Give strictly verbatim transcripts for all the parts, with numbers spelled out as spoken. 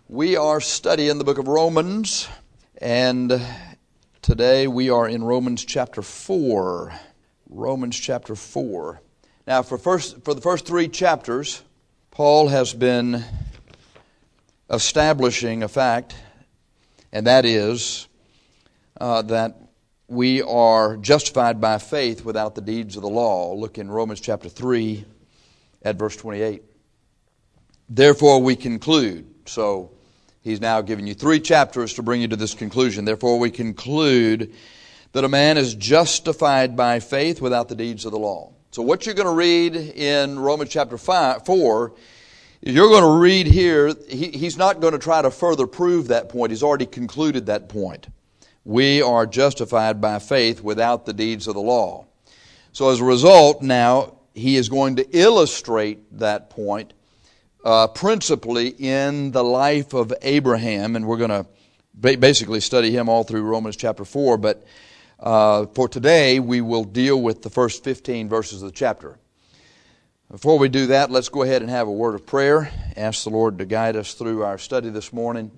We are studying the book of Romans, and today we are in Romans chapter four. Romans chapter four. Now, for first for the first three chapters, Paul has been establishing a fact, and that is uh, that we are justified by faith without the deeds of the law. Look in Romans chapter three at verse twenty-eight. Therefore we conclude. So he's now given you three chapters to bring you to this conclusion. Therefore we conclude that a man is justified by faith without the deeds of the law. So what you're going to read in Romans chapter five, four, you're going to read here, he, he's not going to try to further prove that point. He's already concluded that point. We are justified by faith without the deeds of the law. So as a result, now, he is going to illustrate that point uh, principally in the life of Abraham, and we're going to ba- basically study him all through Romans chapter four, but uh, for today we will deal with the first fifteen verses of the chapter. Before we do that, let's go ahead and have a word of prayer. Ask the Lord to guide us through our study this morning.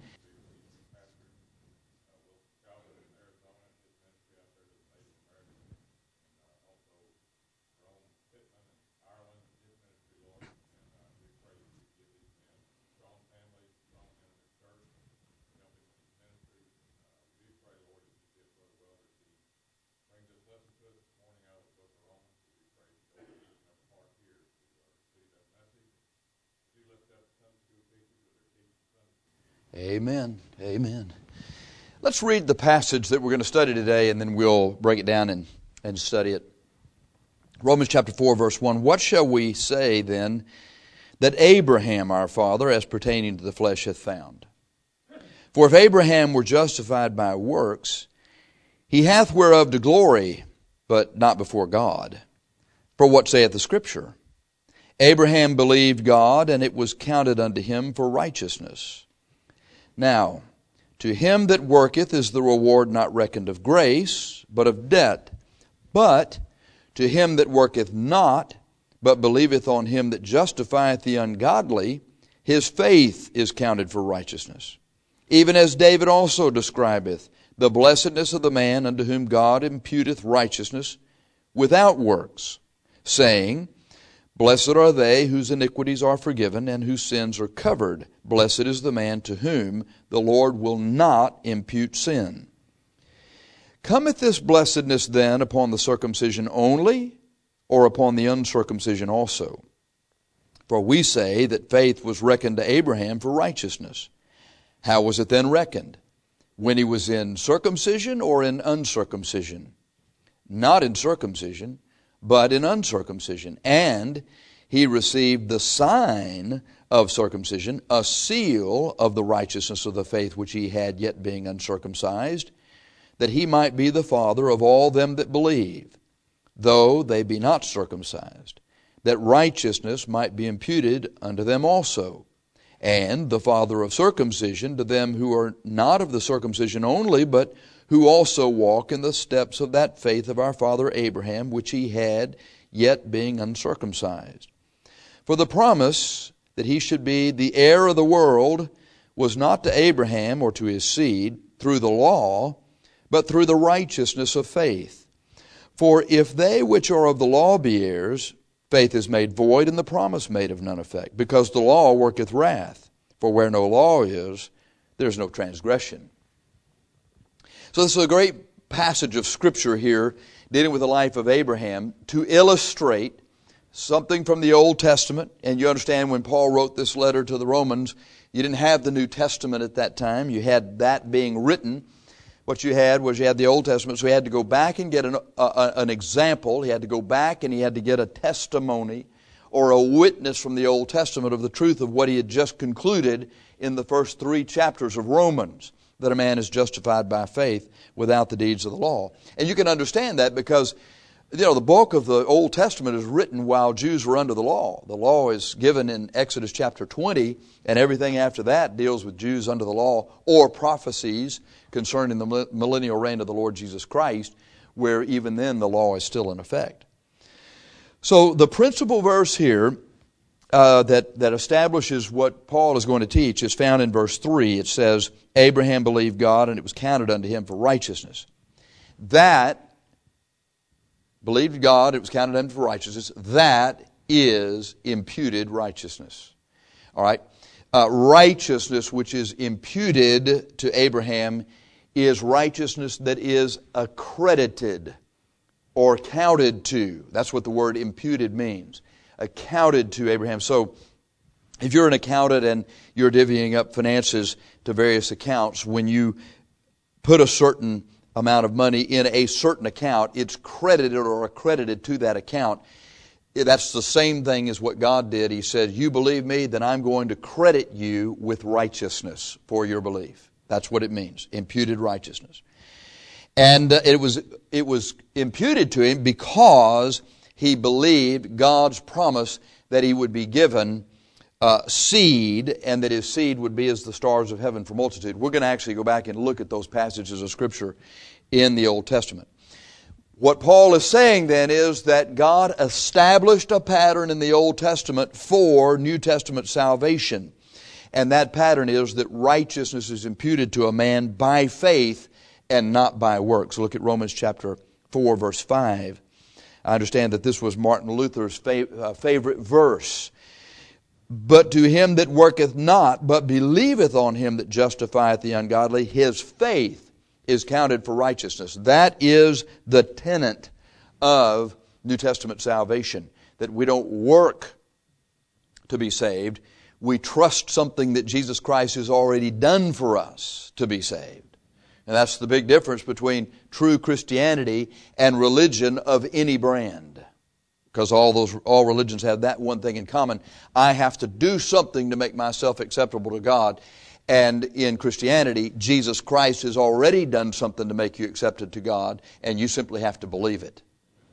Amen. Amen. Let's read the passage that we're going to study today, and then we'll break it down and, and study it. Romans chapter four, verse one. What shall we say then that Abraham our father, as pertaining to the flesh, hath found? For if Abraham were justified by works, he hath whereof to glory, but not before God. For what saith the Scripture? Abraham believed God, and it was counted unto him for righteousness. Now, to him that worketh is the reward not reckoned of grace, but of debt. But to him that worketh not, but believeth on him that justifieth the ungodly, his faith is counted for righteousness. Even as David also describeth the blessedness of the man unto whom God imputeth righteousness without works, saying, Blessed are they whose iniquities are forgiven and whose sins are covered. Blessed is the man to whom the Lord will not impute sin. Cometh this blessedness then upon the circumcision only, or upon the uncircumcision also? For we say that faith was reckoned to Abraham for righteousness. How was it then reckoned? When he was in circumcision or in uncircumcision? Not in circumcision, but in uncircumcision. And he received the sign of circumcision, a seal of the righteousness of the faith which he had, yet being uncircumcised, that he might be the father of all them that believe, though they be not circumcised, that righteousness might be imputed unto them also, and the father of circumcision to them who are not of the circumcision only, but who also walk in the steps of that faith of our father Abraham, which he had, yet being uncircumcised. For the promise that he should be the heir of the world was not to Abraham or to his seed through the law, but through the righteousness of faith. For if they which are of the law be heirs, faith is made void, and the promise made of none effect, because the law worketh wrath. For where no law is, there is no transgression. So this is a great passage of Scripture here dealing with the life of Abraham to illustrate something from the Old Testament. And you understand when Paul wrote this letter to the Romans, you didn't have the New Testament at that time. You had that being written. What you had was you had the Old Testament, so he had to go back and get an, uh, an example. He had to go back and he had to get a testimony or a witness from the Old Testament of the truth of what he had just concluded in the first three chapters of Romans, that a man is justified by faith without the deeds of the law. And you can understand that because, you know, the bulk of the Old Testament is written while Jews were under the law. The law is given in Exodus chapter twenty, and everything after that deals with Jews under the law or prophecies concerning the millennial reign of the Lord Jesus Christ, where even then the law is still in effect. So the principal verse here uh, that, that establishes what Paul is going to teach is found in verse three. It says, Abraham believed God, and it was counted unto him for righteousness. That, believed God, it was counted unto him for righteousness, that is imputed righteousness. All right? Uh, righteousness which is imputed to Abraham is righteousness that is accredited or counted to. That's what the word imputed means. Accounted to Abraham. So, if you're an accountant and you're divvying up finances to various accounts, when you put a certain amount of money in a certain account, it's credited or accredited to that account. That's the same thing as what God did. He said, you believe me, then I'm going to credit you with righteousness for your belief. That's what it means, imputed righteousness. And uh, it was it was imputed to him because he believed God's promise that he would be given uh, seed, and that his seed would be as the stars of heaven for multitude. We're going to actually go back and look at those passages of Scripture in the Old Testament. What Paul is saying then is that God established a pattern in the Old Testament for New Testament salvation. And that pattern is that righteousness is imputed to a man by faith and not by works. Look at Romans chapter four, verse five. I understand that this was Martin Luther's fav- uh, favorite verse. But to him that worketh not, but believeth on him that justifieth the ungodly, his faith is counted for righteousness. That is the tenet of New Testament salvation, that we don't work to be saved. We trust something that Jesus Christ has already done for us to be saved. And that's the big difference between true Christianity and religion of any brand. Because all those all religions have that one thing in common. I have to do something to make myself acceptable to God. And in Christianity, Jesus Christ has already done something to make you accepted to God, and you simply have to believe it.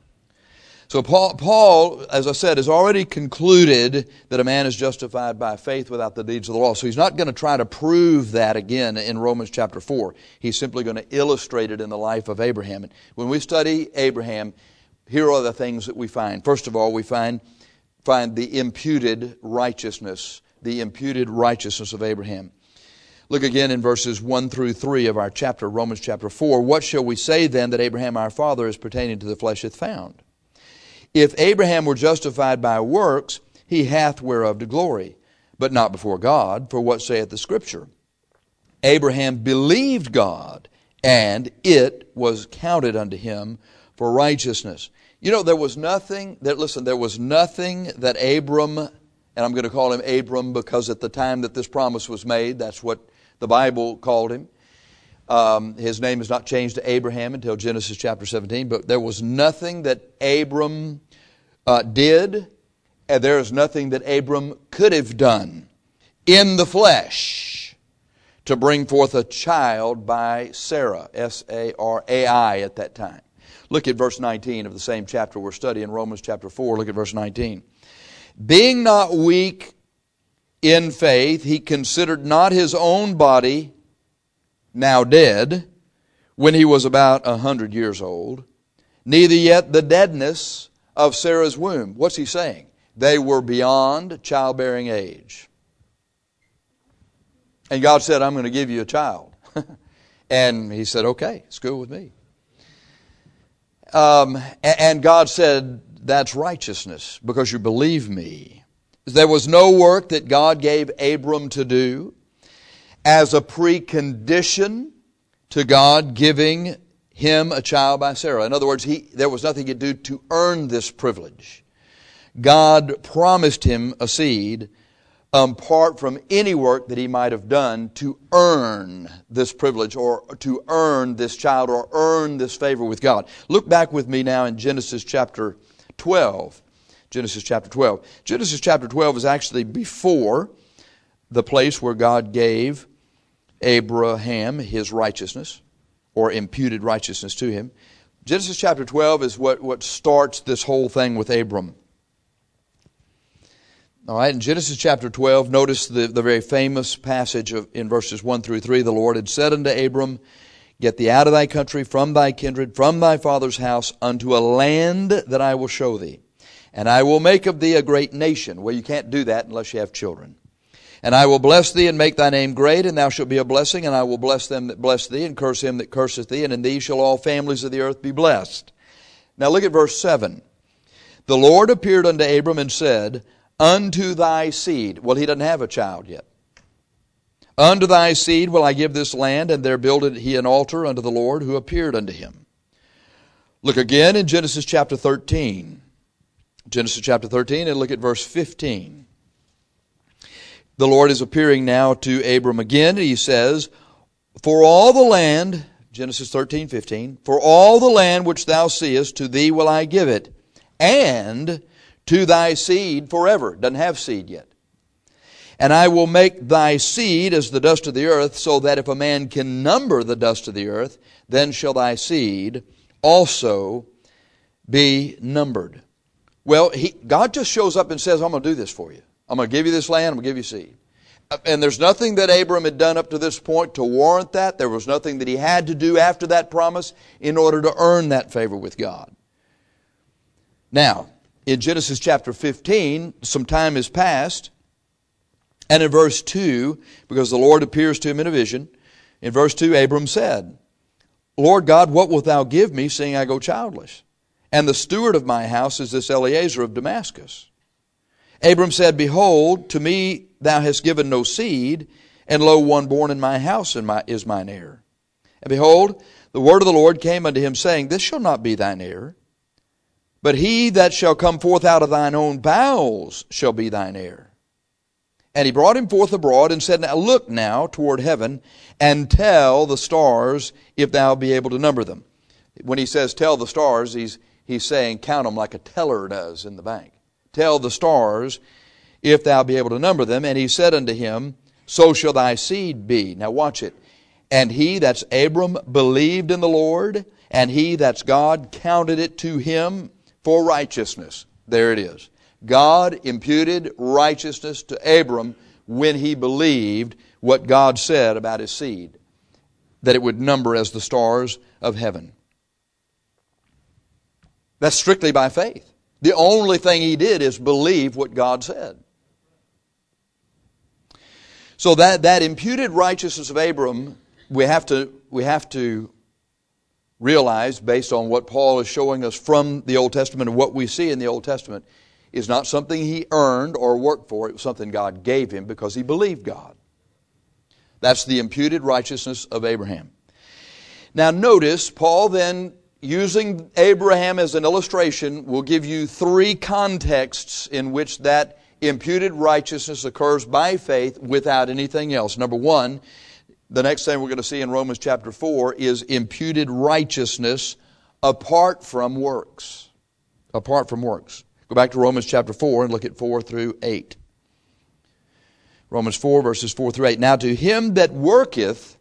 So Paul, Paul, as I said, has already concluded that a man is justified by faith without the deeds of the law. So he's not going to try to prove that again in Romans chapter four. He's simply going to illustrate it in the life of Abraham. And when we study Abraham, here are the things that we find. First of all, we find, find the imputed righteousness, the imputed righteousness of Abraham. Look again in verses one through three of our chapter, Romans chapter four. What shall we say then that Abraham our father as pertaining to the flesh hath found? If Abraham were justified by works, he hath whereof to glory, but not before God. For what saith the Scripture? Abraham believed God, and it was counted unto him for righteousness. You know, there was nothing, that listen, there was nothing that Abram, and I'm going to call him Abram because at the time that this promise was made, that's what the Bible called him. Um, his name is not changed to Abraham until Genesis chapter seventeen, but there was nothing that Abram uh, did, and there is nothing that Abram could have done in the flesh to bring forth a child by Sarah, S A R A I at that time. Look at verse nineteen of the same chapter we're studying, Romans chapter four. Look at verse nineteen. Being not weak in faith, he considered not his own body now dead, when he was about a hundred years old, neither yet the deadness of Sarah's womb. What's he saying? They were beyond childbearing age. And God said, I'm going to give you a child. And he said, okay, it's good with me. Um, and God said, that's righteousness, because you believe me. There was no work that God gave Abram to do as a precondition to God giving him a child by Sarah. In other words, he, there was nothing he could do to earn this privilege. God promised him a seed um, apart from any work that he might have done to earn this privilege or to earn this child or earn this favor with God. Look back with me now in Genesis chapter twelve. Genesis chapter twelve. Genesis chapter twelve is actually before the place where God gave Abraham his righteousness, or imputed righteousness to him. Genesis chapter twelve is what, what starts this whole thing with Abram. All right, in Genesis chapter twelve, notice the, the very famous passage of, in verses one through three. The Lord had said unto Abram, get thee out of thy country, from thy kindred, from thy father's house, unto a land that I will show thee. And I will make of thee a great nation. Well, you can't do that unless you have children. And I will bless thee and make thy name great, and thou shalt be a blessing, and I will bless them that bless thee, and curse him that curseth thee, and in thee shall all families of the earth be blessed. Now look at verse seven. The Lord appeared unto Abram and said, Unto thy seed. Well, he doesn't have a child yet. Unto thy seed will I give this land, and there builded he an altar unto the Lord who appeared unto him. Look again in Genesis chapter thirteen. Genesis chapter thirteen, and look at verse fifteen. The Lord is appearing now to Abram again, and he says, For all the land, Genesis thirteen fifteen, for all the land which thou seest, to thee will I give it, and to thy seed forever. Doesn't have seed yet. And I will make thy seed as the dust of the earth, so that if a man can number the dust of the earth, then shall thy seed also be numbered. Well, he, God just shows up and says, I'm going to do this for you. I'm going to give you this land, I'm going to give you seed. And there's nothing that Abram had done up to this point to warrant that. There was nothing that he had to do after that promise in order to earn that favor with God. Now, in Genesis chapter fifteen, some time has passed. And in verse two, because the Lord appears to him in a vision, in verse two, Abram said, Lord God, what wilt thou give me, seeing I go childless? And the steward of my house is this Eliezer of Damascus. Abram said, Behold, to me thou hast given no seed, and lo, one born in my house is mine heir. And behold, the word of the Lord came unto him, saying, This shall not be thine heir, but he that shall come forth out of thine own bowels shall be thine heir. And he brought him forth abroad, and said, Now look now toward heaven, and tell the stars, if thou be able to number them. When he says tell the stars, he's, he's saying count them like a teller does in the bank. Tell the stars, if thou be able to number them. And he said unto him, So shall thy seed be. Now watch it. And he, that's Abram, believed in the Lord, and he, that's God, counted it to him for righteousness. There it is. God imputed righteousness to Abram when he believed what God said about his seed, that it would number as the stars of heaven. That's strictly by faith. The only thing he did is believe what God said. So that, that imputed righteousness of Abram, we have to, we have to realize, based on what Paul is showing us from the Old Testament and what we see in the Old Testament, is not something he earned or worked for. It was something God gave him because he believed God. That's the imputed righteousness of Abraham. Now notice, Paul then, using Abraham as an illustration, will give you three contexts in which that imputed righteousness occurs by faith without anything else. Number one, the next thing we're going to see in Romans chapter four is imputed righteousness apart from works. Apart from works. Go back to Romans chapter four and look at four through eight. Romans four verses four through eight. Now to him that worketh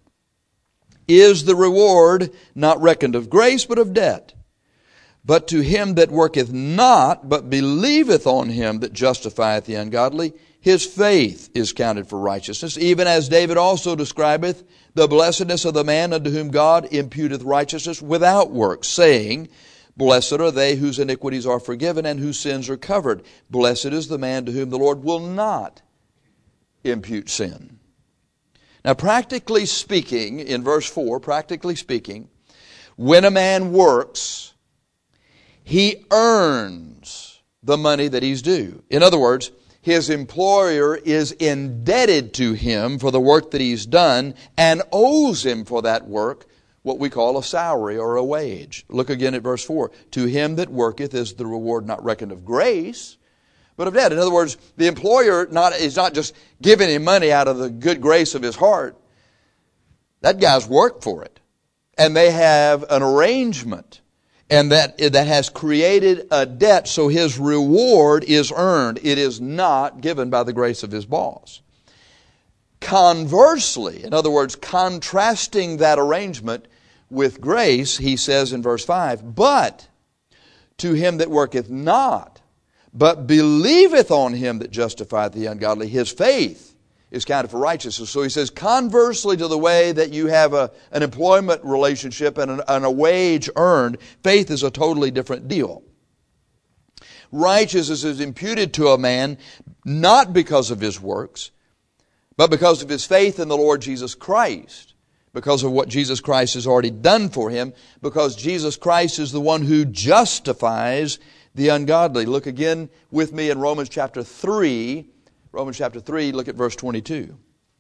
is the reward not reckoned of grace, but of debt. But to him that worketh not, but believeth on him that justifieth the ungodly, his faith is counted for righteousness, even as David also describeth the blessedness of the man unto whom God imputeth righteousness without works, saying, Blessed are they whose iniquities are forgiven and whose sins are covered. Blessed is the man to whom the Lord will not impute sin. Now, practically speaking, in verse four, practically speaking, when a man works, he earns the money that he's due. In other words, his employer is indebted to him for the work that he's done and owes him for that work what we call a salary or a wage. Look again at verse four. To him that worketh is the reward not reckoned of grace, but of debt. In other words, the employer not, is not just giving him money out of the good grace of his heart. That guy's worked for it. And they have an arrangement. And that, that has created a debt, so his reward is earned. It is not given by the grace of his boss. Conversely, in other words, contrasting that arrangement with grace, he says in verse five, But to him that worketh not, but believeth on him that justifieth the ungodly, his faith is counted for righteousness. So he says, conversely to the way that you have a, an employment relationship and, an, and a wage earned, faith is a totally different deal. righteousness is imputed to a man not because of his works, but because of his faith in the Lord Jesus Christ, because of what Jesus Christ has already done for him, because Jesus Christ is the one who justifies the ungodly. Look again with me in Romans chapter three. Romans chapter three, look at verse twenty-two.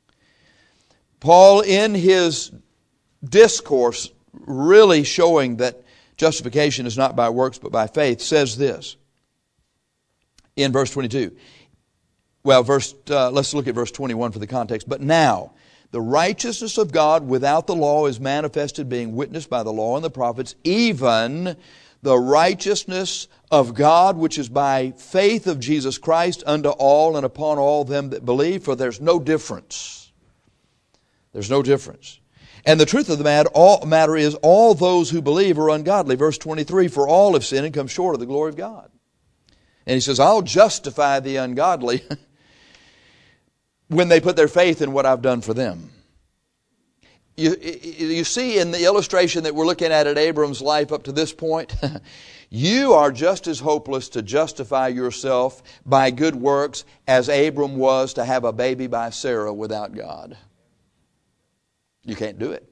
Paul, in his discourse, really showing that justification is not by works but by faith, says this in verse twenty-two. Well, verse uh, let's look at verse twenty-one for the context. But now, the righteousness of God without the law is manifested, being witnessed by the law and the prophets, even the righteousness of God, which is by faith of Jesus Christ unto all and upon all them that believe, for there's no difference. There's no difference. And the truth of the matter, all, matter is, all those who believe are ungodly. Verse twenty-three, for all have sinned and come short of the glory of God. And he says, I'll justify the ungodly when they put their faith in what I've done for them. You, you see in the illustration that we're looking at at Abram's life up to this point, you are just as hopeless to justify yourself by good works as Abram was to have a baby by Sarah without God. You can't do it.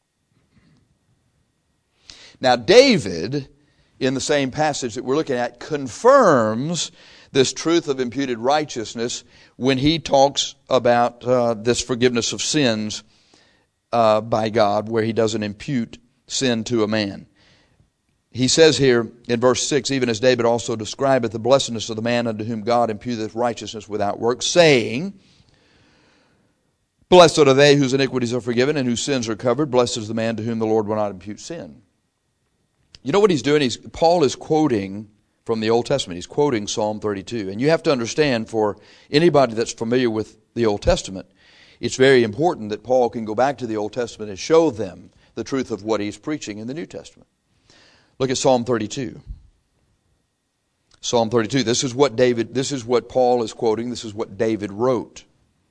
Now David, in the same passage that we're looking at, confirms this truth of imputed righteousness when he talks about uh, this forgiveness of sins uh, by God, where he doesn't impute sin to a man. He says here in verse six, even as David also describeth the blessedness of the man unto whom God imputeth righteousness without works, saying, blessed are they whose iniquities are forgiven and whose sins are covered. Blessed is the man to whom the Lord will not impute sin. You know what he's doing? He's, Paul is quoting from the Old Testament. He's quoting Psalm thirty-two. And you have to understand, for anybody that's familiar with the Old Testament, it's very important that Paul can go back to the Old Testament and show them the truth of what he's preaching in the New Testament. Look at Psalm thirty-two. Psalm thirty-two. This is what David, this is what Paul is quoting. This is what David wrote.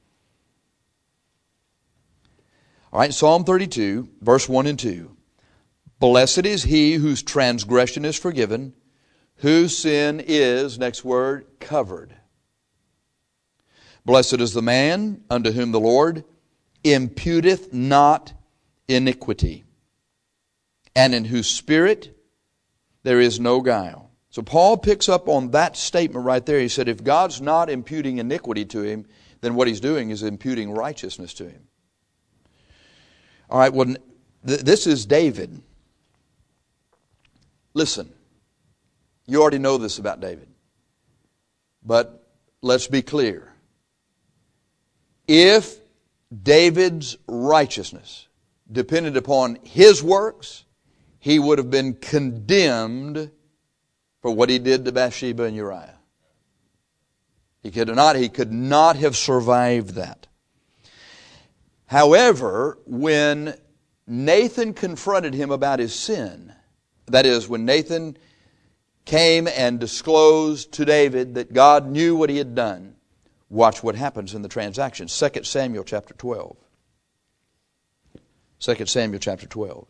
All right, Psalm thirty-two, verse one and two. Blessed is he whose transgression is forgiven, whose sin is, next word, covered. Blessed is the man unto whom the Lord imputeth not iniquity, and in whose spirit there is no guile. So Paul picks up on that statement right there. He said if God's not imputing iniquity to him, then what he's doing is imputing righteousness to him. All right, well, th- this is David. Listen, you already know this about David. But let's be clear. If David's righteousness depended upon his works, he would have been condemned for what he did to Bathsheba and Uriah. He could not, he could not have survived that. However, when Nathan confronted him about his sin, that is, when Nathan came and disclosed to David that God knew what he had done, watch what happens in the transaction. Second Samuel chapter twelve. Second Samuel chapter twelve.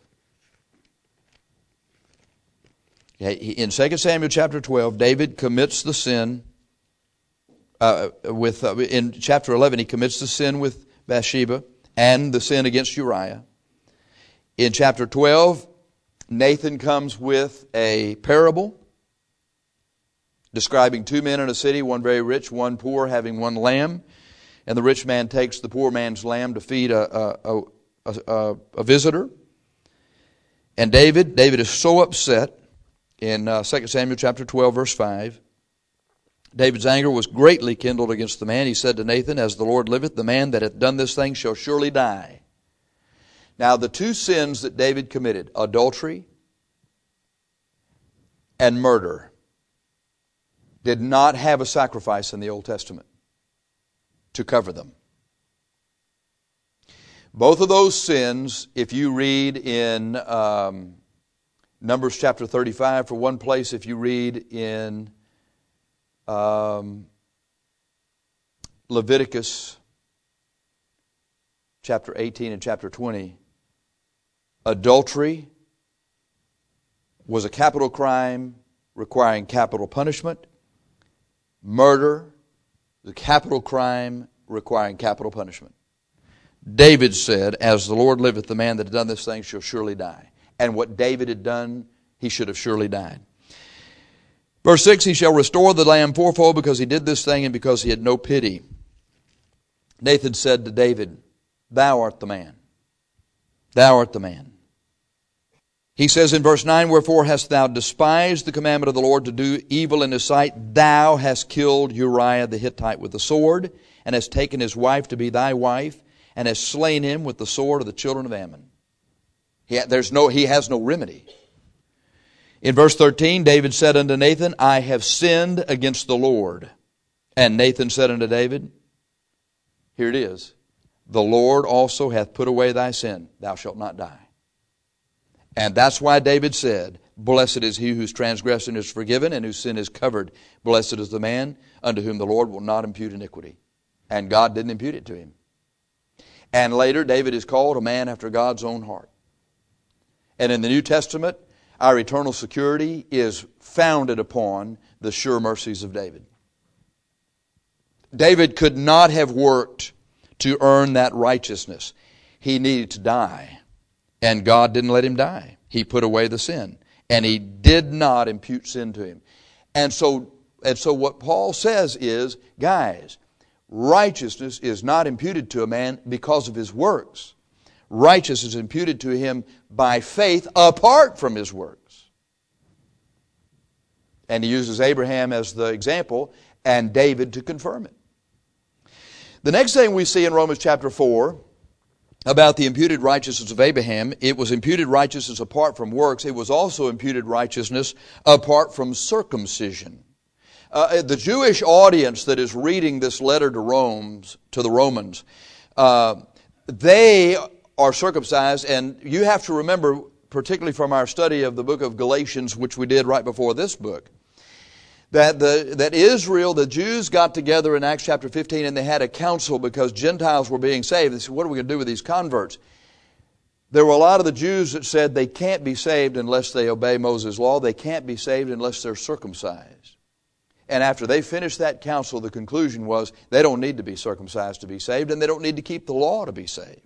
In Second Samuel chapter twelve, David commits the sin uh, with uh, in chapter eleven. He commits the sin with Bathsheba and the sin against Uriah. In chapter twelve, Nathan comes with a parable describing two men in a city, one very rich, one poor, having one lamb. And the rich man takes the poor man's lamb to feed a, a, a, a, a visitor. And David, David is so upset in uh, Second Samuel chapter twelve, verse five. David's anger was greatly kindled against the man. He said to Nathan, as the Lord liveth, the man that hath done this thing shall surely die. Now the two sins that David committed, adultery and murder, did not have a sacrifice in the Old Testament to cover them. Both of those sins, if you read in um, Numbers chapter thirty-five, for one place, if you read in um, Leviticus chapter eighteen and chapter twenty, adultery was a capital crime requiring capital punishment. murder, the capital crime requiring capital punishment. David said, as the Lord liveth, the man that had done this thing shall surely die. And what David had done, he should have surely died. Verse six, he shall restore the lamb fourfold because he did this thing and because he had no pity. Nathan said to David, thou art the man. Thou art the man. He says in verse nine, wherefore hast thou despised the commandment of the Lord to do evil in his sight? Thou hast killed Uriah the Hittite with the sword, and hast taken his wife to be thy wife, and hast slain him with the sword of the children of Ammon. He, there's no, he has no remedy. In verse thirteen, David said unto Nathan, I have sinned against the Lord. And Nathan said unto David, here it is, the Lord also hath put away thy sin. Thou shalt not die. And that's why David said, blessed is he whose transgression is forgiven and whose sin is covered. Blessed is the man unto whom the Lord will not impute iniquity. And God didn't impute it to him. And later, David is called a man after God's own heart. And in the New Testament, our eternal security is founded upon the sure mercies of David. David could not have worked to earn that righteousness. He needed to die. And God didn't let him die. He put away the sin. And he did not impute sin to him. And so, and so what Paul says is, guys, righteousness is not imputed to a man because of his works. Righteousness is imputed to him by faith apart from his works. And he uses Abraham as the example and David to confirm it. The next thing we see in Romans chapter four about the imputed righteousness of Abraham, it was imputed righteousness apart from works. It was also imputed righteousness apart from circumcision. Uh, the Jewish audience that is reading this letter to Romans, to the Romans, uh, they are circumcised, and you have to remember, particularly from our study of the book of Galatians, which we did right before this book, that the that Israel, the Jews got together in Acts chapter fifteen and they had a council because Gentiles were being saved. They said, what are we going to do with these converts? There were a lot of the Jews that said they can't be saved unless they obey Moses' law. They can't be saved unless they're circumcised. And after they finished that council, the conclusion was they don't need to be circumcised to be saved, and they don't need to keep the law to be saved.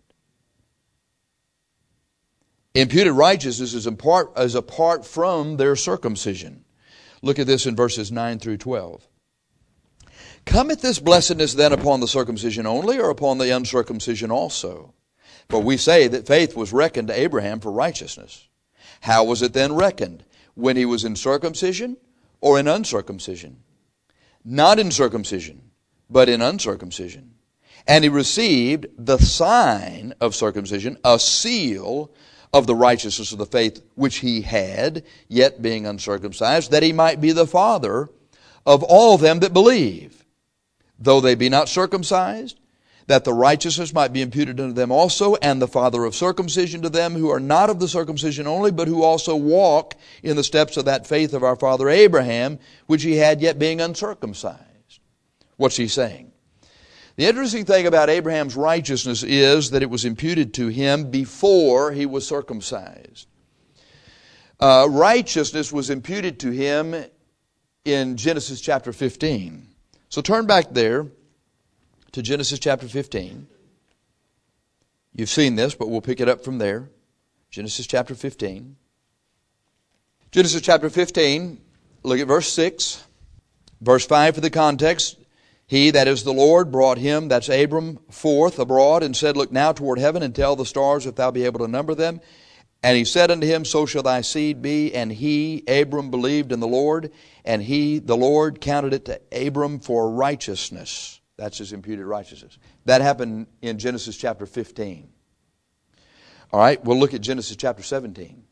Imputed righteousness is apart, is apart from their circumcision. Look at this in verses nine through twelve. Cometh this blessedness then upon the circumcision only, or upon the uncircumcision also? For we say that faith was reckoned to Abraham for righteousness. How was it then reckoned? When he was in circumcision or in uncircumcision? Not in circumcision, but in uncircumcision. And he received the sign of circumcision, a seal of the righteousness of the faith which he had, yet being uncircumcised, that he might be the father of all them that believe, though they be not circumcised, that the righteousness might be imputed unto them also, and the father of circumcision to them who are not of the circumcision only, but who also walk in the steps of that faith of our father Abraham, which he had, yet being uncircumcised. What's he saying? The interesting thing about Abraham's righteousness is that it was imputed to him before he was circumcised. Uh, righteousness was imputed to him in Genesis chapter fifteen. So turn back there to Genesis chapter fifteen. You've seen this, but we'll pick it up from there. Genesis chapter fifteen. Genesis chapter fifteen, look at verse six. Verse five for the context. He, that is the Lord, brought him, that's Abram, forth abroad, and said, look now toward heaven, and tell the stars if thou be able to number them. And he said unto him, so shall thy seed be. And he, Abram, believed in the Lord, and he, the Lord, counted it to Abram for righteousness. That's his imputed righteousness. That happened in Genesis chapter fifteen. All right, we'll look at Genesis chapter seventeen.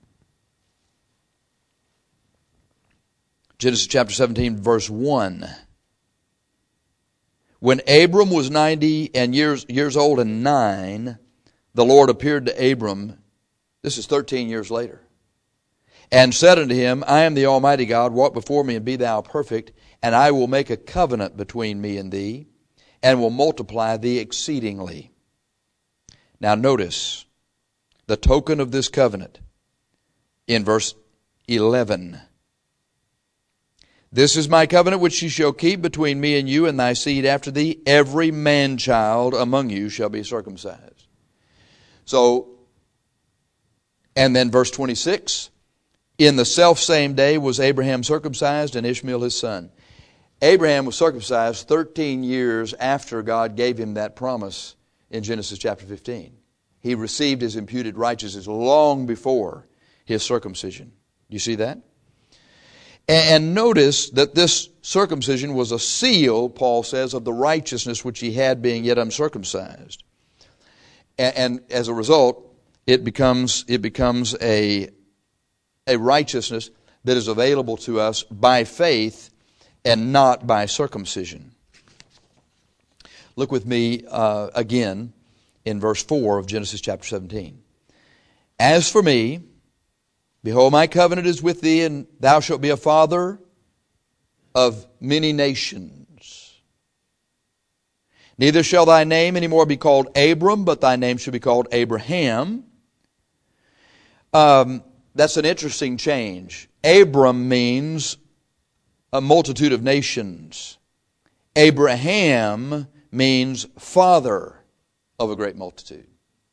Genesis chapter seventeen, verse one. When Abram was ninety and years, years old and nine, the Lord appeared to Abram, this is thirteen years later, and said unto him, I am the Almighty God, walk before me and be thou perfect, and I will make a covenant between me and thee, and will multiply thee exceedingly. Now notice the token of this covenant in verse eleven. This is my covenant which you shall keep between me and you and thy seed after thee. Every man-child among you shall be circumcised. So, and then verse twenty-six, in the selfsame day was Abraham circumcised and Ishmael his son. Abraham was circumcised thirteen years after God gave him that promise in Genesis chapter fifteen. He received his imputed righteousness long before his circumcision. Do you see that? And notice that this circumcision was a seal, Paul says, of the righteousness which he had being yet uncircumcised. And as a result, it becomes it becomes a, a righteousness that is available to us by faith and not by circumcision. Look with me uh, again in verse four of Genesis chapter seventeen. As for me, behold, my covenant is with thee, and thou shalt be a father of many nations. Neither shall thy name any more be called Abram, but thy name shall be called Abraham. Um, that's an interesting change. Abram means a multitude of nations. Abraham means father of a great multitude.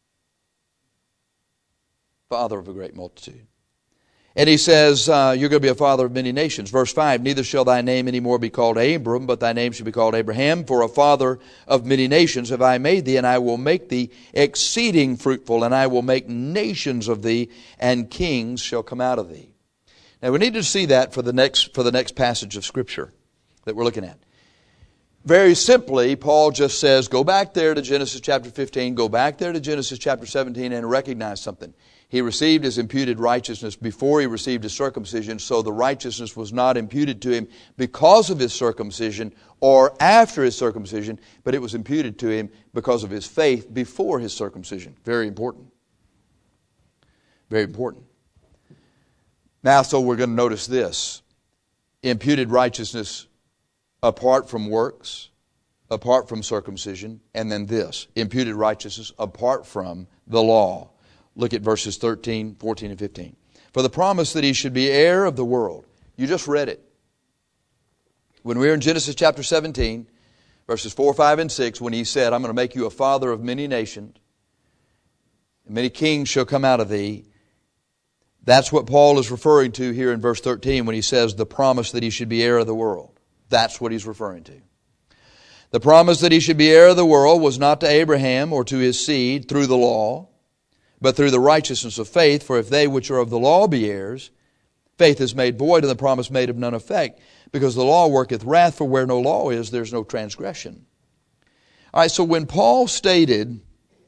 Father of a great multitude. And he says, uh, you're going to be a father of many nations. Verse five, neither shall thy name any more be called Abram, but thy name shall be called Abraham, for a father of many nations have I made thee, and I will make thee exceeding fruitful, and I will make nations of thee, and kings shall come out of thee. Now we need to see that for the next, for the next passage of Scripture that we're looking at. Very simply, Paul just says, go back there to Genesis chapter fifteen, go back there to Genesis chapter seventeen, and recognize something. He received his imputed righteousness before he received his circumcision, so the righteousness was not imputed to him because of his circumcision or after his circumcision, but it was imputed to him because of his faith before his circumcision. Very important. Very important. Now, so we're going to notice this. Imputed righteousness apart from works, apart from circumcision, and then this, imputed righteousness apart from the law. Look at verses thirteen, fourteen, and fifteen. For the promise that he should be heir of the world. You just read it. When we were in Genesis chapter seventeen, verses four, five, and six, when he said, I'm going to make you a father of many nations, and many kings shall come out of thee. That's what Paul is referring to here in verse thirteen when he says the promise that he should be heir of the world. That's what he's referring to. The promise that he should be heir of the world was not to Abraham or to his seed through the law, but through the righteousness of faith. For if they which are of the law be heirs, faith is made void, and the promise made of none effect. Because the law worketh wrath, for where no law is, there's no transgression. All right, so when Paul stated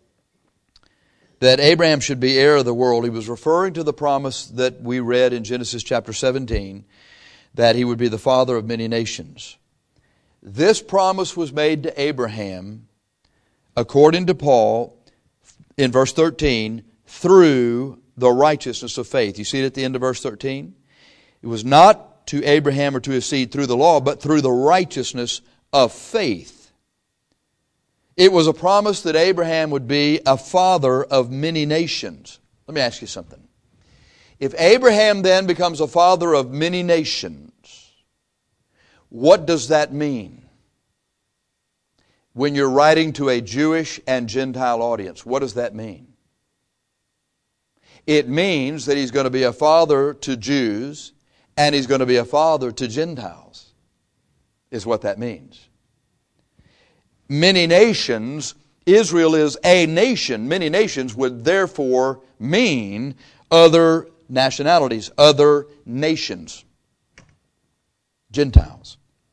that Abraham should be heir of the world, he was referring to the promise that we read in Genesis chapter seventeen, that he would be the father of many nations. This promise was made to Abraham, according to Paul, in verse thirteen, through the righteousness of faith. You see it at the end of verse thirteen? It was not to Abraham or to his seed through the law, but through the righteousness of faith. It was a promise that Abraham would be a father of many nations. Let me ask you something. If Abraham then becomes a father of many nations, what does that mean? When you're writing to a Jewish and Gentile audience, what does that mean? It means that he's going to be a father to Jews and he's going to be a father to Gentiles, is what that means. Many nations, Israel is a nation. Many nations would therefore mean other nationalities, other nations, Gentiles.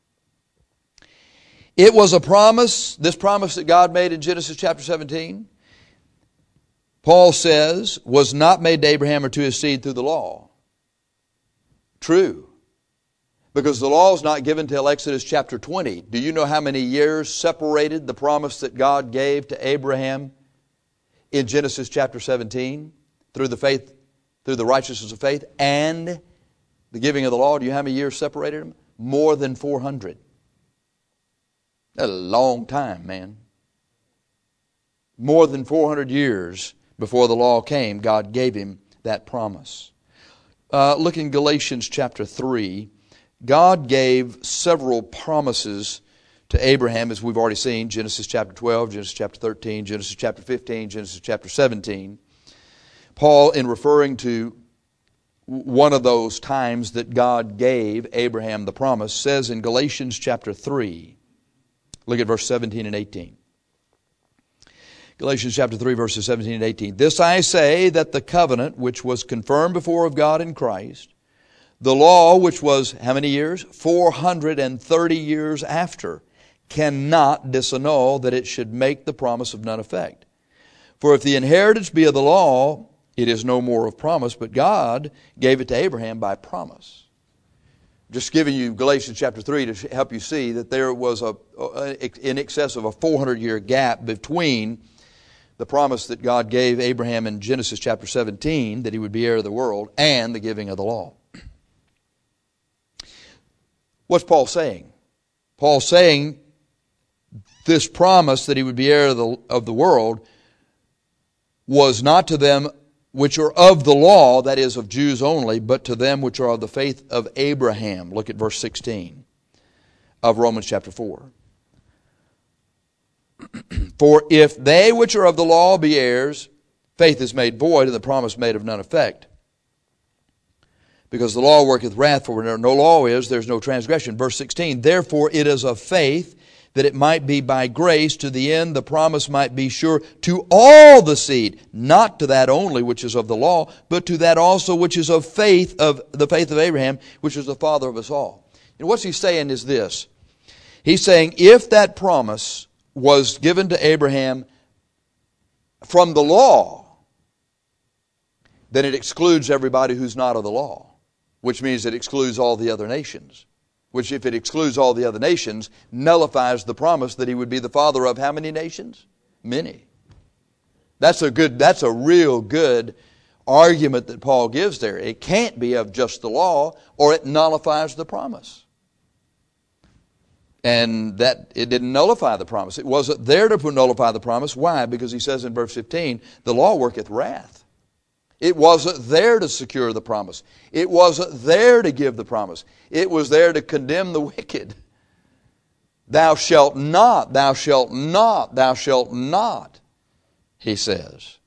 It was a promise, this promise that God made in Genesis chapter seventeen, Paul says, was not made to Abraham or to his seed through the law. True. Because the law is not given till Exodus chapter twenty. Do you know how many years separated the promise that God gave to Abraham in Genesis chapter seventeen through the faith, through the righteousness of faith and the giving of the law? Do you know how many years separated them? More than four hundred. That's a long time, man. More than four hundred years before the law came, God gave him that promise. Uh, look in Galatians chapter three. God gave several promises to Abraham, as we've already seen, Genesis chapter twelve, Genesis chapter thirteen, Genesis chapter fifteen, Genesis chapter seventeen. Paul, in referring to one of those times that God gave Abraham the promise, says in Galatians chapter three, look at verse seventeen and eighteen. Galatians chapter three, verses seventeen and eighteen. This I say, that the covenant which was confirmed before of God in Christ, the law which was how many years? four hundred thirty years after, cannot disannul that it should make the promise of none effect. For if the inheritance be of the law, it is no more of promise, but God gave it to Abraham by promise. Just giving you Galatians chapter three to help you see that there was a, in excess of a four hundred year gap between the promise that God gave Abraham in Genesis chapter seventeen, that he would be heir of the world, and the giving of the law. What's Paul saying? Paul's saying this promise that he would be heir of the, of the world was not to them which are of the law, that is, of Jews only, but to them which are of the faith of Abraham. Look at verse sixteen of Romans chapter four. For if they which are of the law be heirs, faith is made void, and the promise made of none effect. Because the law worketh wrath, for where no law is, there is no transgression. Verse sixteen, therefore it is of faith, that it might be by grace, to the end the promise might be sure to all the seed, not to that only which is of the law, but to that also which is of faith, of the faith of Abraham, which is the father of us all. And what's he saying is this. He's saying if that promise was given to Abraham from the law, then it excludes everybody who's not of the law, which means it excludes all the other nations. Which, if it excludes all the other nations, nullifies the promise that he would be the father of how many nations? Many. That's a good, that's a real good argument that Paul gives there. It can't be of just the law, or it nullifies the promise. And that it didn't nullify the promise. It wasn't there to nullify the promise. Why? Because he says in verse fifteen, the law worketh wrath. It wasn't there to secure the promise. It wasn't there to give the promise. It was there to condemn the wicked. Thou shalt not, thou shalt not, thou shalt not, he says.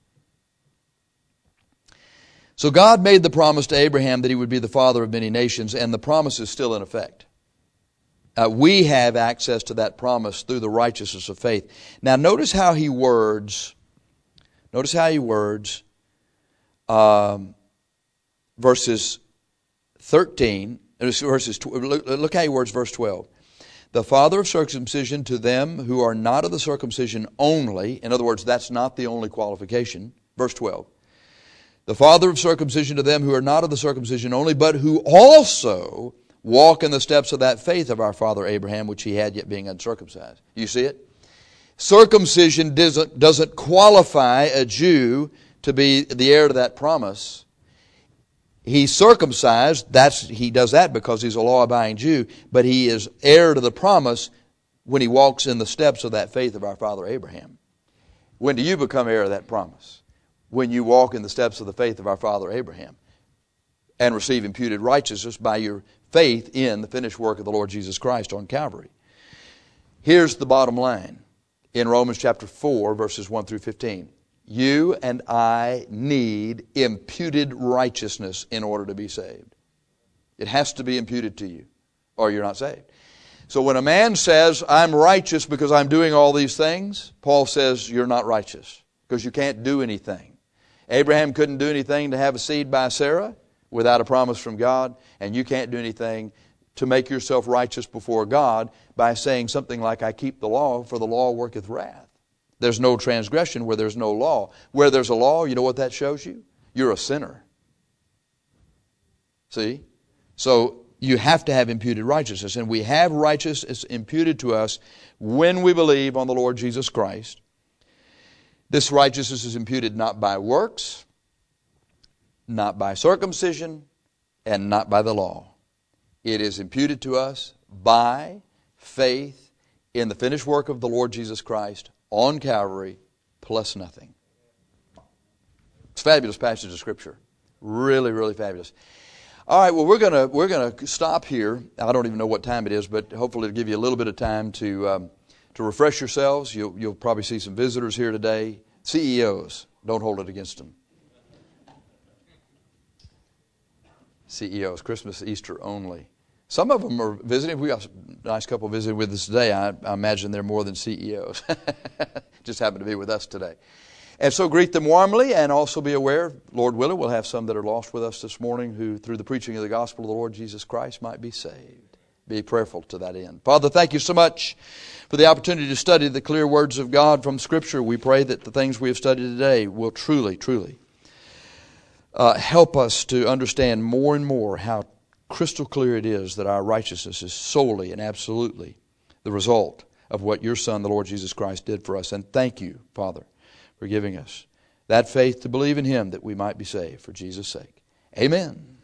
So God made the promise to Abraham that he would be the father of many nations, and the promise is still in effect. Uh, we have access to that promise through the righteousness of faith. Now notice how he words, notice how he words, Um, verses thirteen, verses look, look how he words verse twelve. The father of circumcision to them who are not of the circumcision only. In other words, that's not the only qualification. Verse twelve. The father of circumcision to them who are not of the circumcision only, but who also walk in the steps of that faith of our father Abraham, which he had yet being uncircumcised. You see it? Circumcision doesn't, doesn't qualify a Jew to be the heir to that promise. He's circumcised. That's, he does that because he's a law-abiding Jew. But he is heir to the promise when he walks in the steps of that faith of our father Abraham. When do you become heir of that promise? When you walk in the steps of the faith of our father Abraham and receive imputed righteousness by your faith in the finished work of the Lord Jesus Christ on Calvary. Here's the bottom line in Romans chapter four, verses one through fifteen. You and I need imputed righteousness in order to be saved. It has to be imputed to you, or you're not saved. So when a man says, I'm righteous because I'm doing all these things, Paul says you're not righteous because you can't do anything. Abraham couldn't do anything to have a seed by Sarah without a promise from God, and you can't do anything to make yourself righteous before God by saying something like, I keep the law, for the law worketh wrath. There's no transgression where there's no law. Where there's a law, you know what that shows you? You're a sinner. See? So you have to have imputed righteousness. And we have righteousness imputed to us when we believe on the Lord Jesus Christ. This righteousness is imputed not by works, not by circumcision, and not by the law. It is imputed to us by faith in the finished work of the Lord Jesus Christ on Calvary, plus nothing. It's a fabulous passage of Scripture. Really, really fabulous. All right, well, we're gonna we're gonna stop here. I don't even know what time it is, but hopefully it'll give you a little bit of time to um, to refresh yourselves. You'll you'll probably see some visitors here today. C E Os, don't hold it against them. C E Os, Christmas, Easter only. Some of them are visiting. We got a nice couple visiting with us today. I, I imagine they're more than C E Os. Just happen to be with us today. And so greet them warmly, and also be aware, Lord willing, we'll have some that are lost with us this morning who, through the preaching of the gospel of the Lord Jesus Christ, might be saved. Be prayerful to that end. Father, thank you so much for the opportunity to study the clear words of God from Scripture. We pray that the things we have studied today will truly, truly uh, help us to understand more and more how crystal clear it is that our righteousness is solely and absolutely the result of what your Son, the Lord Jesus Christ, did for us. And thank you, Father, for giving us that faith to believe in Him that we might be saved for Jesus' sake. Amen.